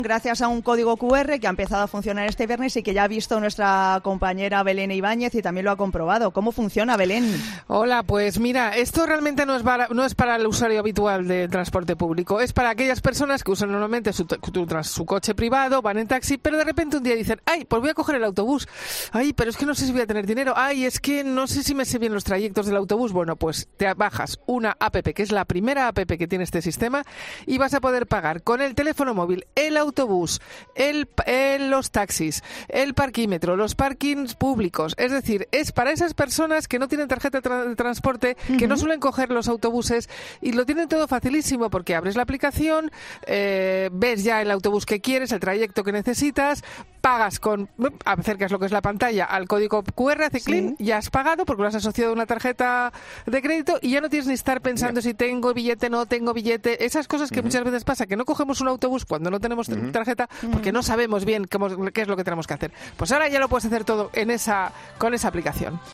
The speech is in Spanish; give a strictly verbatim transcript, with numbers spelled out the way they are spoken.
Gracias a un código cu erre que ha empezado a funcionar este viernes y que ya ha visto nuestra compañera Belén Ibáñez y también lo ha comprobado. ¿Cómo funciona, Belén? Hola, pues mira, esto realmente no es para, no es para el usuario habitual del transporte público, es para aquellas personas que usan normalmente su, su, su coche privado, van en taxi, pero de repente un día dicen, ay, pues voy a coger el autobús, ay, pero es que no sé si voy a tener dinero, ay, es que no sé si me sé bien los trayectos del autobús. Bueno, pues te bajas una app, que es la primera app que tiene este sistema, y vas a poder pagar con el teléfono móvil el autobús autobús, el, el, los taxis, el parquímetro, los parkings públicos. Es decir, es para esas personas que no tienen tarjeta de tra- transporte, uh-huh. que no suelen coger los autobuses y lo tienen todo facilísimo porque abres la aplicación, eh, ves ya el autobús que quieres, el trayecto que necesitas, pagas con, acercas lo que es la pantalla al código cu erre, hace clic, sí. ya has pagado porque lo has asociado a una tarjeta de crédito y ya no tienes ni estar pensando yeah. si tengo billete, no tengo billete. Esas cosas que uh-huh. muchas veces pasa, que no cogemos un autobús cuando no tenemos uh-huh. tarjeta porque no sabemos bien cómo, qué es lo que tenemos que hacer. Pues ahora ya lo puedes hacer todo en esa, con esa aplicación.